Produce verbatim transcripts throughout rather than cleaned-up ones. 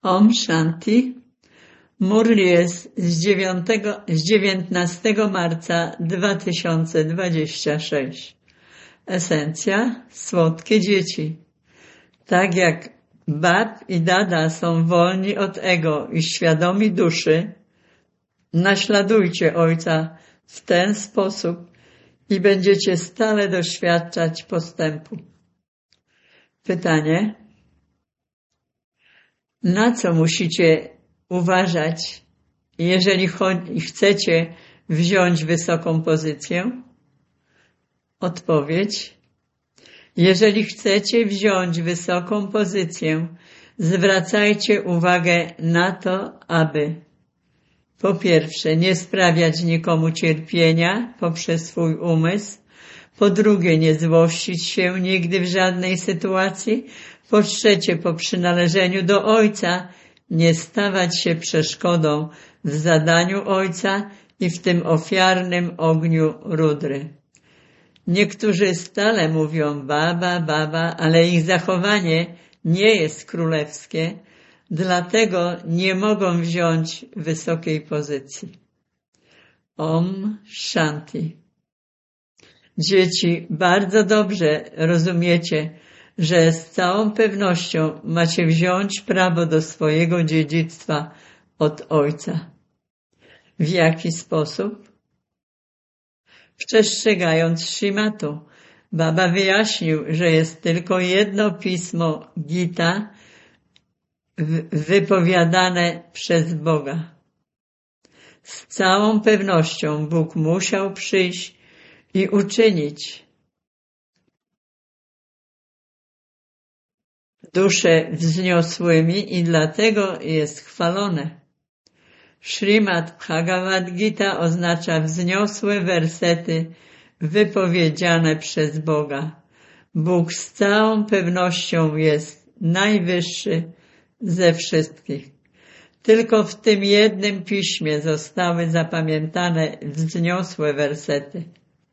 Om Shanti. Murli jest z, dziewiątego, z dziewiętnastego marca dwa tysiące dwudziestego szóstego. Esencja: słodkie dzieci. Tak jak bab i dada są wolni od ego i świadomi duszy, naśladujcie Ojca w ten sposób i będziecie stale doświadczać postępu. Pytanie: na co musicie uważać, jeżeli chcecie wziąć wysoką pozycję? Odpowiedź: jeżeli chcecie wziąć wysoką pozycję, zwracajcie uwagę na to, aby po pierwsze nie sprawiać nikomu cierpienia poprzez swój umysł, po drugie nie złościć się nigdy w żadnej sytuacji, po trzecie po przynależeniu do Ojca nie stawać się przeszkodą w zadaniu Ojca i w tym ofiarnym ogniu Rudry. Niektórzy stale mówią baba, baba, ale ich zachowanie nie jest królewskie, dlatego nie mogą wziąć wysokiej pozycji. Om Shanti. Dzieci, bardzo dobrze rozumiecie, że z całą pewnością macie wziąć prawo do swojego dziedzictwa od Ojca. W jaki sposób? Przestrzegając Śrimatu. Baba wyjaśnił, że jest tylko jedno pismo Gita wypowiadane przez Boga. Z całą pewnością Bóg musiał przyjść i uczynić dusze wzniosłymi i dlatego jest chwalone. Śrimad Bhagavad Gita oznacza wzniosłe wersety wypowiedziane przez Boga. Bóg z całą pewnością jest najwyższy ze wszystkich. Tylko w tym jednym piśmie zostały zapamiętane wzniosłe wersety.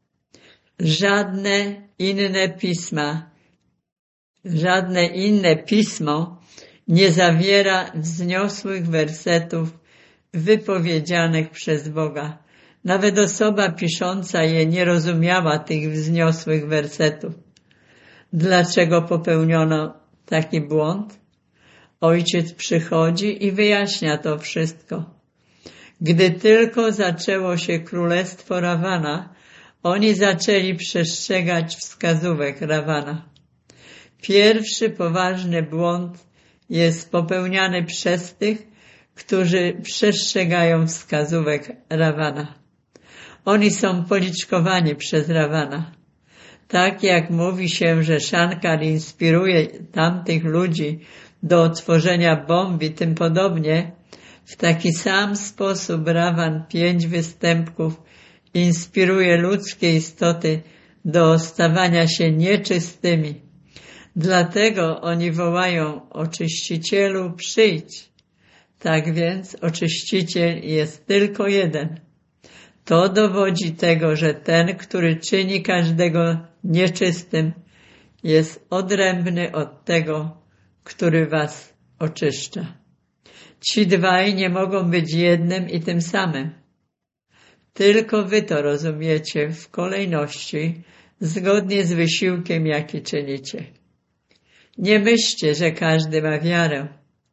Żadne inne pisma, żadne inne pismo nie zawiera wzniosłych wersetów wypowiedzianych przez Boga. Nawet osoba pisząca je nie rozumiała tych wzniosłych wersetów. Dlaczego popełniono taki błąd? Ojciec przychodzi i wyjaśnia to wszystko. Gdy tylko zaczęło się królestwo Rawana, oni zaczęli przestrzegać wskazówek Rawana. Pierwszy poważny błąd jest popełniany przez tych, którzy przestrzegają wskazówek Rawana. Oni są policzkowani przez Rawana. Tak jak mówi się, że Shankar inspiruje tamtych ludzi do otworzenia bomb i tym podobnie, w taki sam sposób Rawan pięć występków inspiruje ludzkie istoty do stawania się nieczystymi. Dlatego oni wołają: oczyścicielu, przyjdź. Tak więc oczyściciel jest tylko jeden. To dowodzi tego, że ten, który czyni każdego nieczystym, jest odrębny od tego, który was oczyszcza. Ci dwaj nie mogą być jednym i tym samym. Tylko wy to rozumiecie w kolejności, zgodnie z wysiłkiem, jaki czynicie. Nie myślcie, że każdy ma wiarę.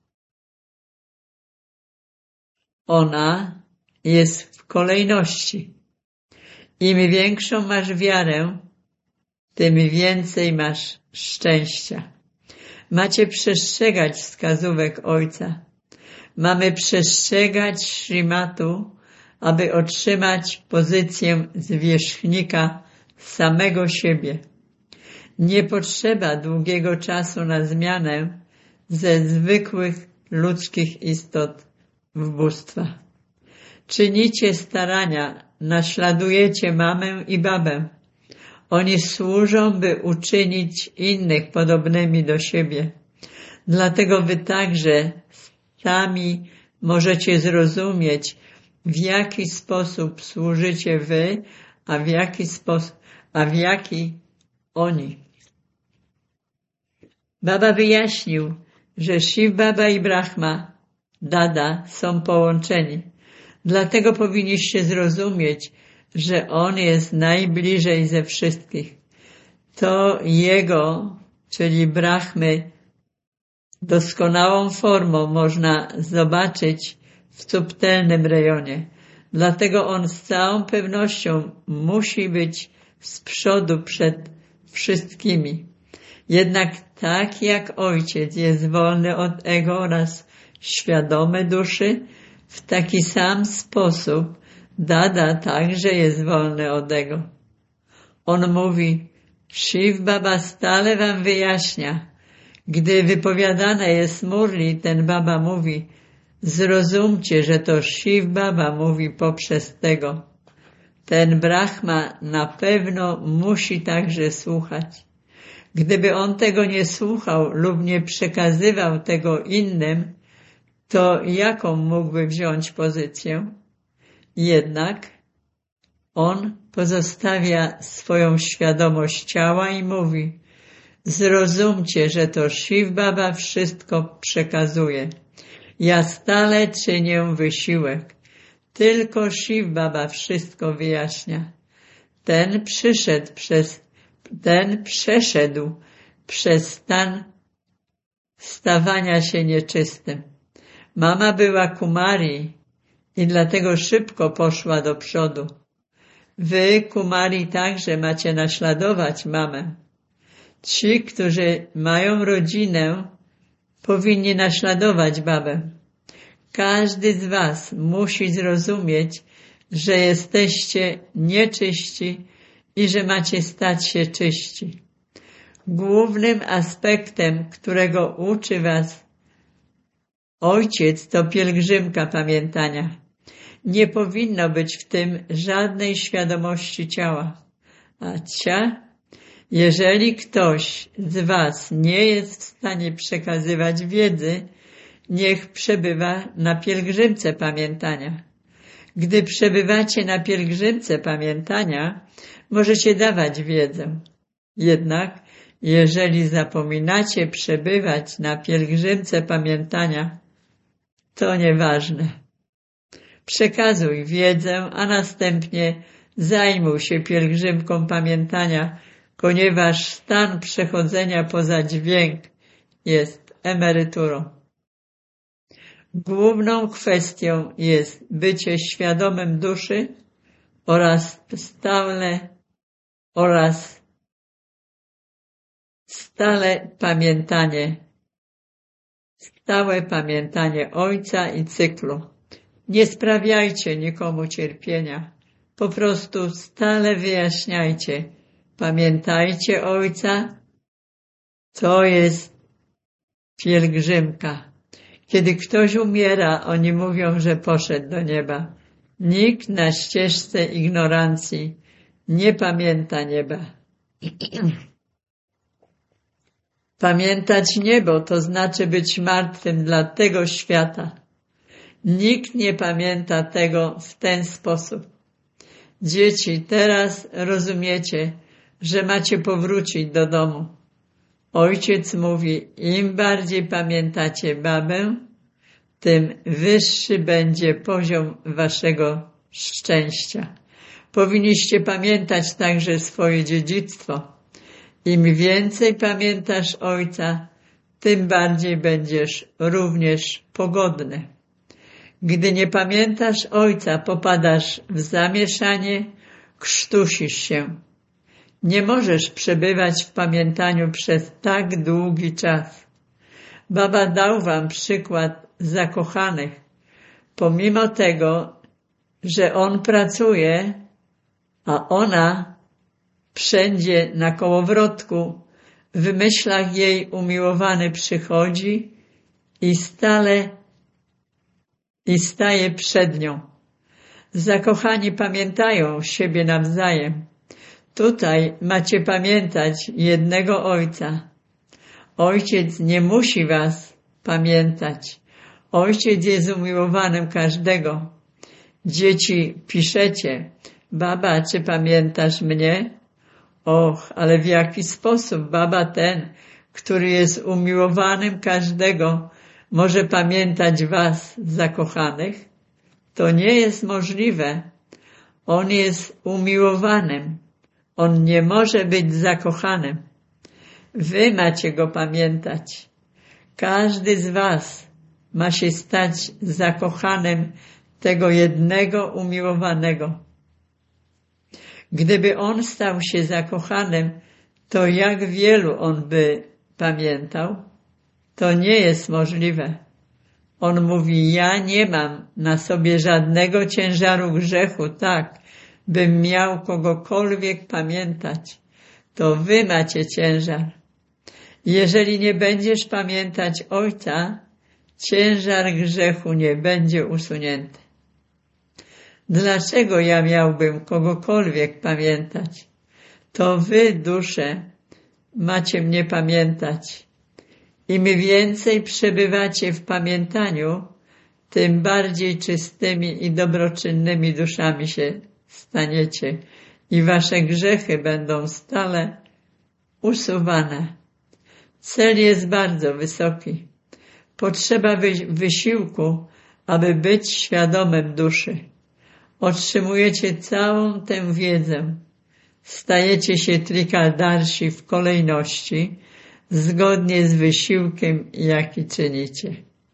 Ona jest w kolejności. Im większą masz wiarę, tym więcej masz szczęścia. Macie przestrzegać wskazówek Ojca. Mamy przestrzegać Śrimatu, aby otrzymać pozycję zwierzchnika samego siebie. Nie potrzeba długiego czasu na zmianę ze zwykłych ludzkich istot w bóstwa. Czynicie starania, naśladujecie mamę i babę. Oni służą, by uczynić innych podobnymi do siebie. Dlatego wy także sami możecie zrozumieć, w jaki sposób służycie wy, a w jaki sposób, a w jaki oni. Baba wyjaśnił, że Shiv Baba i Brahma, Dada są połączeni. Dlatego powinniście zrozumieć, że On jest najbliżej ze wszystkich. To Jego, czyli Brahmy, doskonałą formą można zobaczyć w subtelnym rejonie. Dlatego On z całą pewnością musi być z przodu przed wszystkimi. Jednak tak jak Ojciec jest wolny od ego oraz świadomy duszy, w taki sam sposób Dada także jest wolny od ego. On mówi, Shiv Baba stale wam wyjaśnia. Gdy wypowiadane jest Murli, ten Baba mówi, zrozumcie, że to Shiv Baba mówi poprzez tego. Ten Brahma na pewno musi także słuchać. Gdyby on tego nie słuchał lub nie przekazywał tego innym, to jaką mógłby wziąć pozycję? Jednak on pozostawia swoją świadomość ciała i mówi, zrozumcie, że to Shiv Baba wszystko przekazuje. Ja stale czynię wysiłek. Tylko Shiv Baba wszystko wyjaśnia. Ten przyszedł przez, ten przeszedł przez stan stawania się nieczystym. Mama była Kumari i dlatego szybko poszła do przodu. Wy, Kumari, także macie naśladować mamę. Ci, którzy mają rodzinę, powinni naśladować babę. Każdy z was musi zrozumieć, że jesteście nieczyści i że macie stać się czyści. Głównym aspektem, którego uczy was Ojciec, to pielgrzymka pamiętania. Nie powinno być w tym żadnej świadomości ciała. A cia, jeżeli ktoś z was nie jest w stanie przekazywać wiedzy, niech przebywa na pielgrzymce pamiętania. Gdy przebywacie na pielgrzymce pamiętania, możecie dawać wiedzę. Jednak jeżeli zapominacie przebywać na pielgrzymce pamiętania, to nieważne. Przekazuj wiedzę, a następnie zajmuj się pielgrzymką pamiętania, ponieważ stan przechodzenia poza dźwięk jest emeryturą. Główną kwestią jest bycie świadomym duszy oraz stale oraz stale pamiętanie, stałe pamiętanie Ojca i cyklu. Nie sprawiajcie nikomu cierpienia, po prostu stale wyjaśniajcie. Pamiętajcie Ojca, to jest pielgrzymka. Kiedy ktoś umiera, oni mówią, że poszedł do nieba. Nikt na ścieżce ignorancji nie pamięta nieba. Pamiętać niebo to znaczy być martwym dla tego świata. Nikt nie pamięta tego w ten sposób. Dzieci, teraz rozumiecie, że macie powrócić do domu. Ojciec mówi, im bardziej pamiętacie babę, tym wyższy będzie poziom waszego szczęścia. Powinniście pamiętać także swoje dziedzictwo. Im więcej pamiętasz Ojca, tym bardziej będziesz również pogodny. Gdy nie pamiętasz Ojca, popadasz w zamieszanie, krztusisz się. Nie możesz przebywać w pamiętaniu przez tak długi czas. Baba dał wam przykład zakochanych. Pomimo tego, że on pracuje, a ona wszędzie na kołowrotku, w myślach jej umiłowany przychodzi i stale i staje przed nią. Zakochani pamiętają siebie nawzajem. Tutaj macie pamiętać jednego Ojca. Ojciec nie musi was pamiętać. Ojciec jest umiłowanym każdego. Dzieci, piszecie, baba, czy pamiętasz mnie? Och, ale w jaki sposób baba ten, który jest umiłowanym każdego, może pamiętać was, zakochanych? To nie jest możliwe. On jest umiłowanym. On nie może być zakochanym. Wy macie go pamiętać. Każdy z was ma się stać zakochanym tego jednego umiłowanego. Gdyby on stał się zakochanym, to jak wielu on by pamiętał? To nie jest możliwe. On mówi, ja nie mam na sobie żadnego ciężaru grzechu, tak, bym miał kogokolwiek pamiętać. To wy macie ciężar. Jeżeli nie będziesz pamiętać Ojca, ciężar grzechu nie będzie usunięty. Dlaczego ja miałbym kogokolwiek pamiętać? To wy, dusze, macie mnie pamiętać. Im więcej przebywacie w pamiętaniu, tym bardziej czystymi i dobroczynnymi duszami się staniecie i wasze grzechy będą stale usuwane. Cel jest bardzo wysoki. Potrzeba wysiłku, aby być świadomym duszy. Otrzymujecie całą tę wiedzę. Stajecie się trikaldarsi w kolejności, zgodnie z wysiłkiem, jaki czynicie.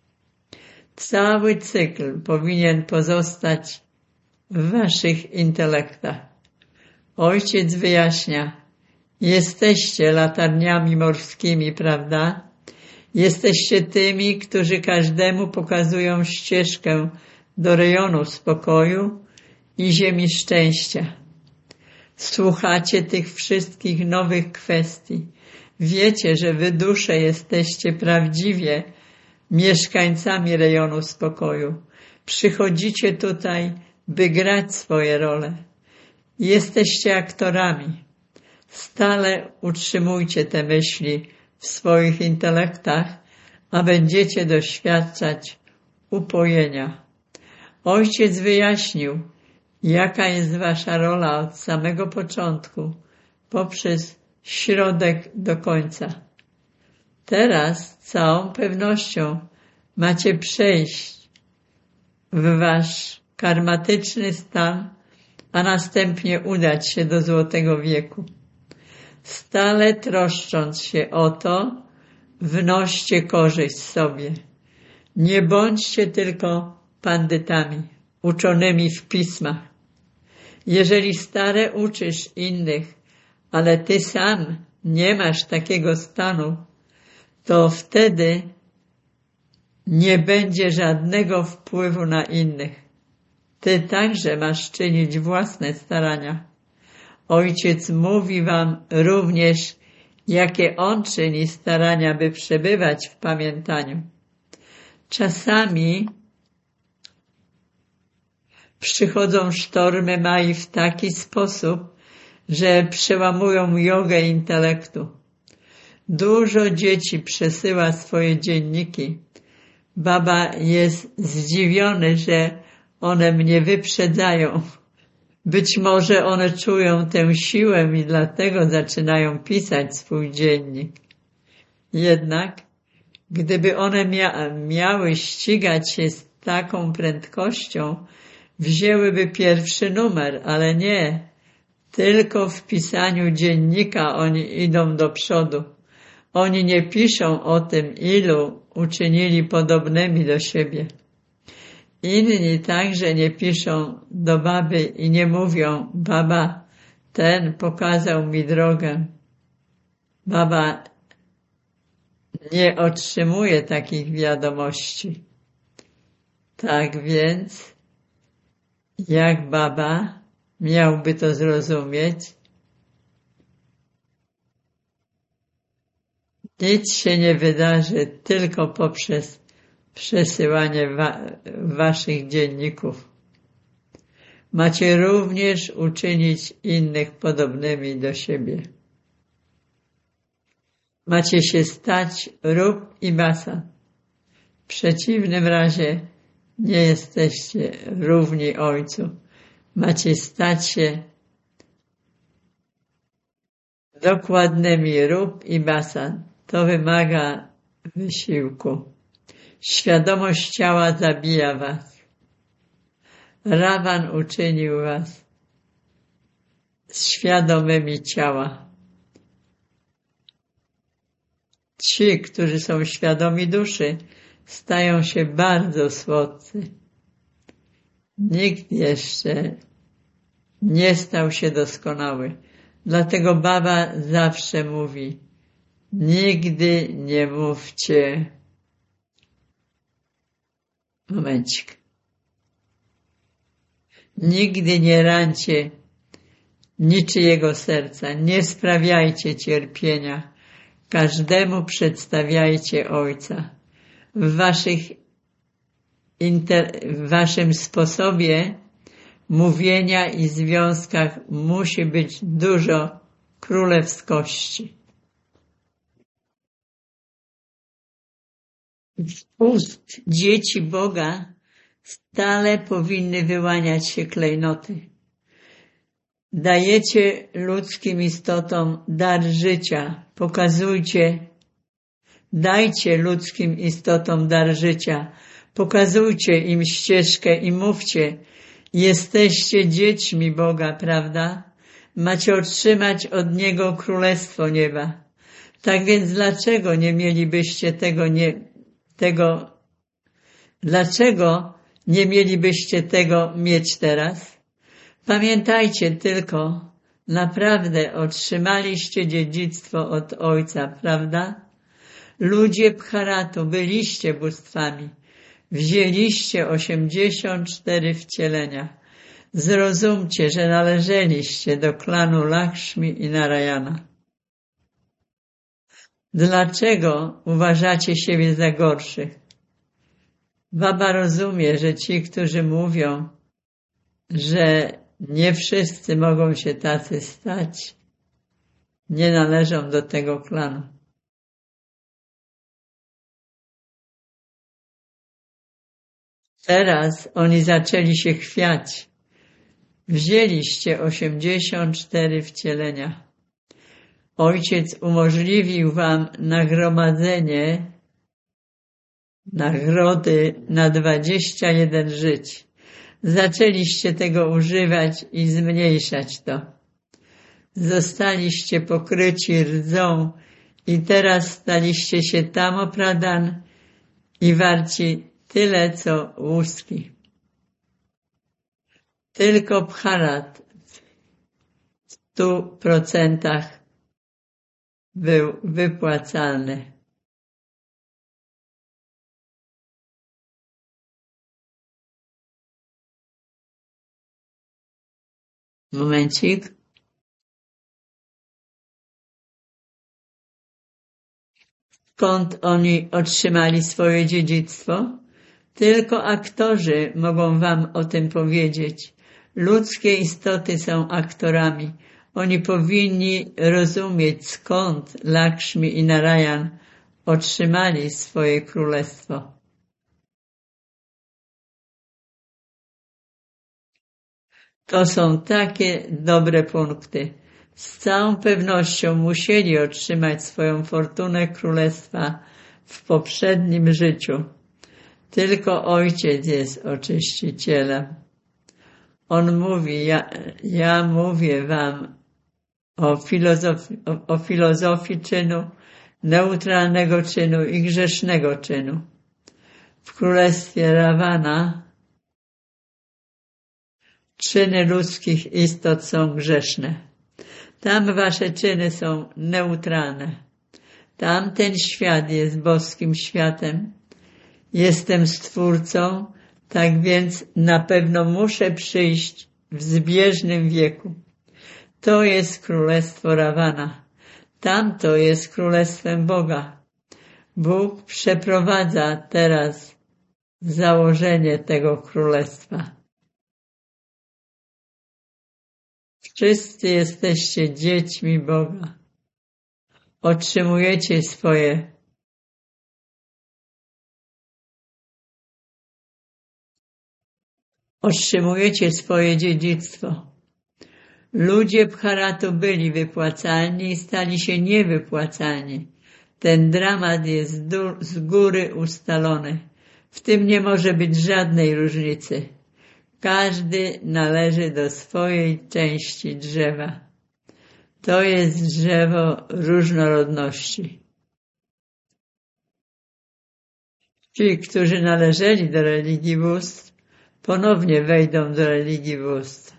Cały cykl powinien pozostać w waszych intelektach. Ojciec wyjaśnia, jesteście latarniami morskimi, prawda? Jesteście tymi, którzy każdemu pokazują ścieżkę do rejonu spokoju i ziemi szczęścia. Słuchacie tych wszystkich nowych kwestii. Wiecie, że wy dusze jesteście prawdziwie mieszkańcami rejonu spokoju. Przychodzicie tutaj, by grać swoje role. Jesteście aktorami. Stale utrzymujcie te myśli w swoich intelektach, a będziecie doświadczać upojenia. Ojciec wyjaśnił, jaka jest wasza rola od samego początku, poprzez środek do końca. Teraz z całą pewnością macie przejść w wasz karmatyczny stan, a następnie udać się do złotego wieku. Stale troszcząc się o to, wnoście korzyść sobie. Nie bądźcie tylko pandytami, uczonymi w pismach. Jeżeli stale uczysz innych, ale ty sam nie masz takiego stanu, to wtedy nie będzie żadnego wpływu na innych. Ty także masz czynić własne starania. Ojciec mówi wam również, jakie on czyni starania, by przebywać w pamiętaniu. Czasami przychodzą sztormy Mai w taki sposób, że przełamują jogę intelektu. Dużo dzieci przesyła swoje dzienniki. Baba jest zdziwiony, że one mnie wyprzedzają. Być może one czują tę siłę i dlatego zaczynają pisać swój dziennik. Jednak, gdyby one mia- miały ścigać się z taką prędkością, wzięłyby pierwszy numer, ale nie. Tylko w pisaniu dziennika oni idą do przodu. Oni nie piszą o tym, ilu uczynili podobnymi do siebie. Inni także nie piszą do baby i nie mówią, baba, ten pokazał mi drogę. Baba nie otrzymuje takich wiadomości. Tak więc, jak baba miałby to zrozumieć? Nic się nie wydarzy tylko poprzez przesyłanie wa- waszych dzienników. Macie również uczynić innych podobnymi do siebie. Macie się stać rób i basa. W przeciwnym razie nie jesteście równi Ojcu. Macie stać się dokładnymi rób i basan. To wymaga wysiłku. Świadomość ciała zabija was. Rawan uczynił was świadomymi ciała. Ci, którzy są świadomi duszy, stają się bardzo słodcy. Nikt jeszcze nie stał się doskonały. Dlatego Baba zawsze mówi: nigdy nie mówcie. Momencik. Nigdy nie rancie niczyjego serca. Nie sprawiajcie cierpienia. Każdemu przedstawiajcie Ojca. W, waszych inter, w waszym sposobie mówienia i związkach musi być dużo królewskości. Z ust dzieci Boga stale powinny wyłaniać się klejnoty. Dajecie ludzkim istotom dar życia. Pokazujcie, dajcie ludzkim istotom dar życia. Pokazujcie im ścieżkę i mówcie: jesteście dziećmi Boga, prawda? Macie otrzymać od Niego Królestwo Nieba. Tak więc dlaczego nie mielibyście tego, nie, tego, dlaczego nie mielibyście tego mieć teraz? Pamiętajcie tylko, naprawdę otrzymaliście dziedzictwo od Ojca, prawda? Ludzie Bharatu, byliście bóstwami. Wzięliście osiemdziesiąt cztery wcielenia. Zrozumcie, że należeliście do klanu Lakshmi i Narayana. Dlaczego uważacie siebie za gorszych? Baba rozumie, że ci, którzy mówią, że nie wszyscy mogą się tacy stać, nie należą do tego klanu. Teraz oni zaczęli się chwiać. Wzięliście osiemdziesiąt cztery wcielenia. Ojciec umożliwił wam nagromadzenie nagrody na dwadzieścia jeden żyć. Zaczęliście tego używać i zmniejszać to. Zostaliście pokryci rdzą i teraz staliście się Tamopradan i warci tyle, co łuski. Tylko Bharat w stu procentach był wypłacalny. Momencik. Skąd oni otrzymali swoje dziedzictwo? Tylko aktorzy mogą wam o tym powiedzieć. Ludzkie istoty są aktorami. Oni powinni rozumieć, skąd Lakshmi i Narayan otrzymali swoje królestwo. To są takie dobre punkty. Z całą pewnością musieli otrzymać swoją fortunę królestwa w poprzednim życiu. Tylko Ojciec jest oczyścicielem. On mówi, ja, ja mówię wam o filozofii, o, o filozofii czynu, neutralnego czynu i grzesznego czynu. W królestwie Ravana czyny ludzkich istot są grzeszne. Tam wasze czyny są neutralne. Tamten świat jest boskim światem. Jestem Stwórcą, tak więc na pewno muszę przyjść w zbieżnym wieku. To jest królestwo Ravana. Tamto jest królestwem Boga. Bóg przeprowadza teraz założenie tego królestwa. Wszyscy jesteście dziećmi Boga. Otrzymujecie swoje Otrzymujecie swoje dziedzictwo. Ludzie Bharatu byli wypłacalni i stali się niewypłacalni. Ten dramat jest z góry ustalony. W tym nie może być żadnej różnicy. Każdy należy do swojej części drzewa. To jest drzewo różnorodności. Ci, którzy należeli do religii bóstw, ponownie wejdą do religii bóstw.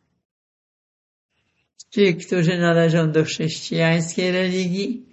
Ci, którzy należą do chrześcijańskiej religii,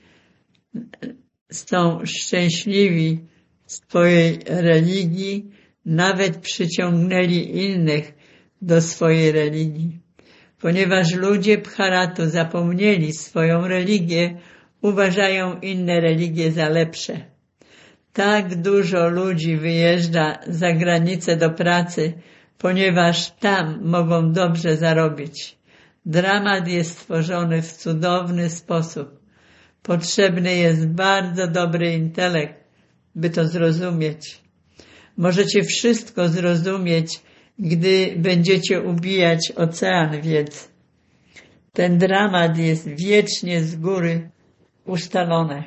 są szczęśliwi w swojej religii, nawet przyciągnęli innych do swojej religii. Ponieważ ludzie Bharatu zapomnieli swoją religię, uważają inne religie za lepsze. Tak dużo ludzi wyjeżdża za granicę do pracy, ponieważ tam mogą dobrze zarobić. Dramat jest stworzony w cudowny sposób. Potrzebny jest bardzo dobry intelekt, by to zrozumieć. Możecie wszystko zrozumieć, gdy będziecie ubijać ocean wiedzy. Ten dramat jest wiecznie z góry ustalony.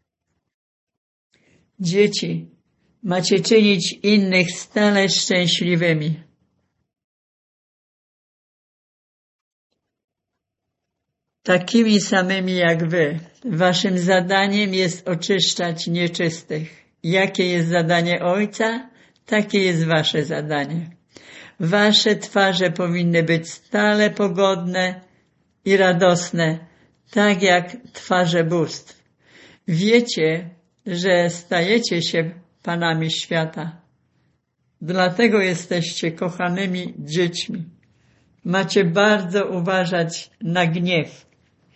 Dzieci, macie czynić innych stale szczęśliwymi. Takimi samymi jak wy. Waszym zadaniem jest oczyszczać nieczystych. Jakie jest zadanie Ojca, takie jest wasze zadanie. Wasze twarze powinny być stale pogodne i radosne, tak jak twarze bóstw. Wiecie, że stajecie się panami świata. Dlatego jesteście kochanymi dziećmi. Macie bardzo uważać na gniew.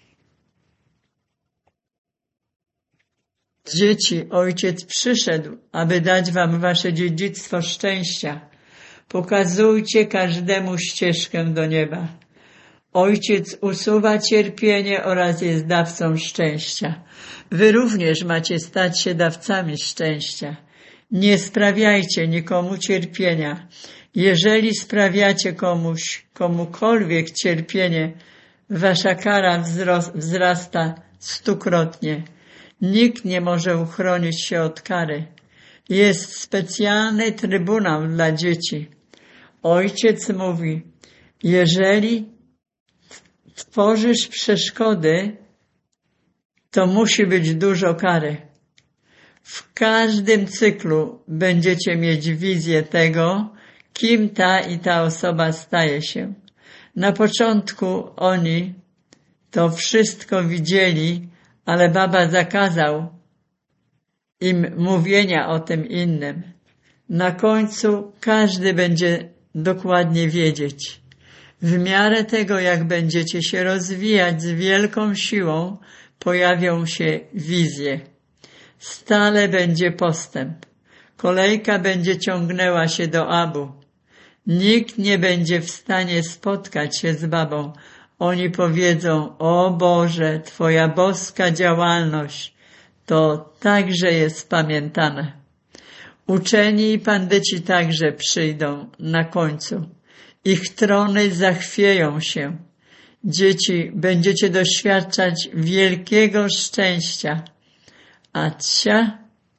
Dzieci, Ojciec przyszedł, aby dać wam wasze dziedzictwo szczęścia. Pokazujcie każdemu ścieżkę do nieba. Ojciec usuwa cierpienie oraz jest dawcą szczęścia. Wy również macie stać się dawcami szczęścia. Nie sprawiajcie nikomu cierpienia. Jeżeli sprawiacie komuś, komukolwiek cierpienie, wasza kara wzrasta stukrotnie. Nikt nie może uchronić się od kary. Jest specjalny trybunał dla dzieci. Ojciec mówi, jeżeli tworzysz przeszkody, to musi być dużo kary. W każdym cyklu będziecie mieć wizję tego, kim ta i ta osoba staje się. Na początku oni to wszystko widzieli, ale Baba zakazał im mówienia o tym innym. Na końcu każdy będzie dokładnie wiedzieć. W miarę tego, jak będziecie się rozwijać z wielką siłą, pojawią się wizje. Stale będzie postęp. Kolejka będzie ciągnęła się do Abu. Nikt nie będzie w stanie spotkać się z Babą. Oni powiedzą, o Boże, Twoja boska działalność, to także jest pamiętane. Uczeni i pandyci także przyjdą na końcu. Ich trony zachwieją się. Dzieci, będziecie doświadczać wielkiego szczęścia. A Cia,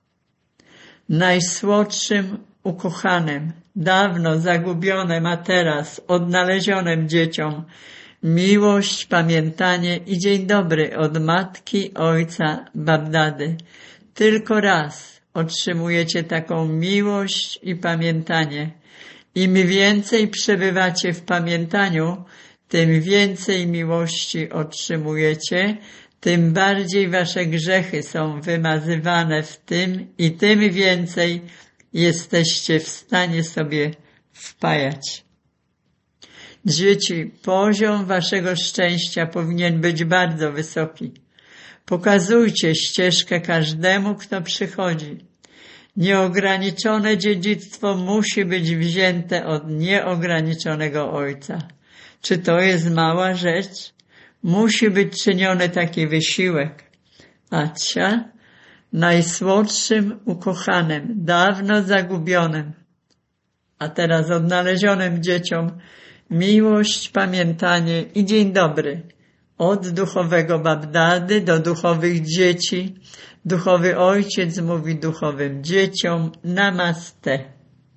najsłodszym ukochanym, dawno zagubionym, a teraz odnalezionym dzieciom, miłość, pamiętanie i dzień dobry od matki, ojca, Babdady. Tylko raz otrzymujecie taką miłość i pamiętanie. Im więcej przebywacie w pamiętaniu, tym więcej miłości otrzymujecie, tym bardziej wasze grzechy są wymazywane w tym i tym więcej jesteście w stanie sobie wpajać. Dzieci, poziom waszego szczęścia powinien być bardzo wysoki. Pokazujcie ścieżkę każdemu, kto przychodzi. Nieograniczone dziedzictwo musi być wzięte od nieograniczonego Ojca. Czy to jest mała rzecz? Musi być czyniony taki wysiłek. Acia, najsłodszym ukochanym, dawno zagubionym, a teraz odnalezionym dzieciom, miłość, pamiętanie i dzień dobry od duchowego Babdady do duchowych dzieci. Duchowy ojciec mówi duchowym dzieciom namaste.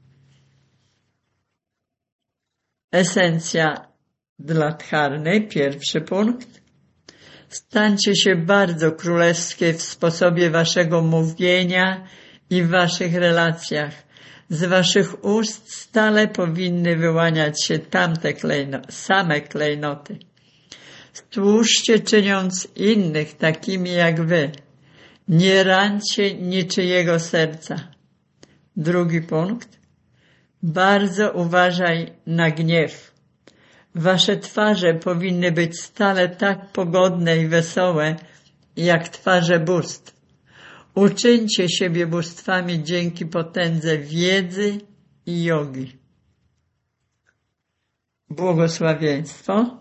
Esencja dla dharmy, pierwszy punkt. Stańcie się bardzo królewskie w sposobie waszego mówienia i w waszych relacjach. Z waszych ust stale powinny wyłaniać się tamte klejno, same klejnoty. Służcie, czyniąc innych takimi jak wy. Nie rańcie niczyjego serca. Drugi punkt. Bardzo uważaj na gniew. Wasze twarze powinny być stale tak pogodne i wesołe, jak twarze bóstw. Uczyńcie siebie bóstwami dzięki potędze wiedzy i jogi. Błogosławieństwo.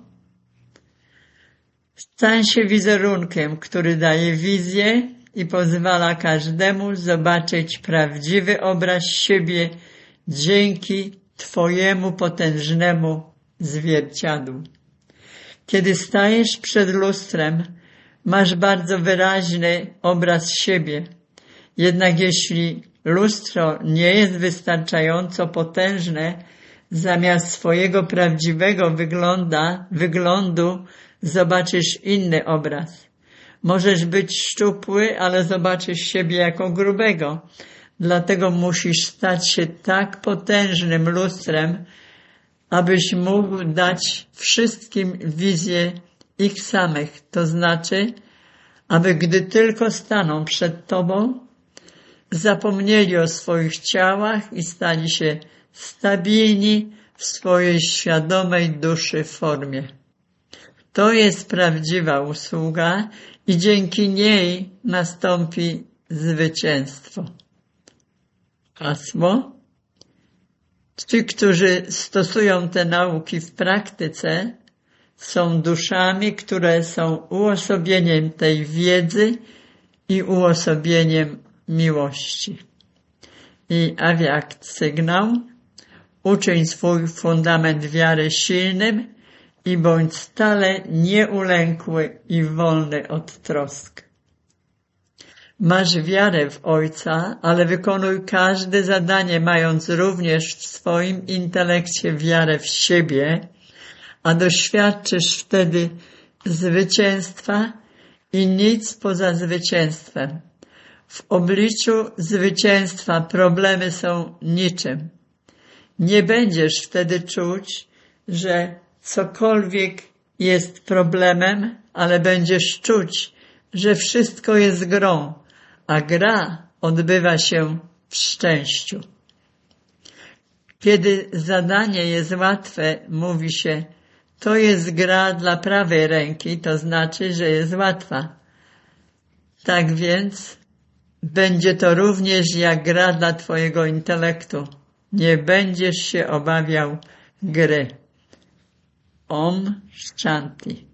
Stań się wizerunkiem, który daje wizję i pozwala każdemu zobaczyć prawdziwy obraz siebie dzięki Twojemu potężnemu zwierciadłu. Kiedy stajesz przed lustrem, masz bardzo wyraźny obraz siebie. Jednak jeśli lustro nie jest wystarczająco potężne, zamiast swojego prawdziwego wygląda, wyglądu zobaczysz inny obraz. Możesz być szczupły, ale zobaczysz siebie jako grubego. Dlatego musisz stać się tak potężnym lustrem, abyś mógł dać wszystkim wizję ich samych. To znaczy, aby gdy tylko staną przed Tobą, zapomnieli o swoich ciałach i stali się stabilni w swojej świadomej duszy formie. To jest prawdziwa usługa i dzięki niej nastąpi zwycięstwo. Hasło. Ci, którzy stosują te nauki w praktyce, są duszami, które są uosobieniem tej wiedzy i uosobieniem miłości. I awiakt sygnał. Uczyń swój fundament wiary silnym i bądź stale nieulękły i wolny od trosk. Masz wiarę w Ojca, ale wykonuj każde zadanie, mając również w swoim intelekcie wiarę w siebie, a doświadczysz wtedy zwycięstwa i nic poza zwycięstwem. W obliczu zwycięstwa problemy są niczym. Nie będziesz wtedy czuć, że cokolwiek jest problemem, ale będziesz czuć, że wszystko jest grą, a gra odbywa się w szczęściu. Kiedy zadanie jest łatwe, mówi się, to jest gra dla prawej ręki, to znaczy, że jest łatwa. Tak więc będzie to również jak gra dla twojego intelektu. Nie będziesz się obawiał gry. Om Shanti.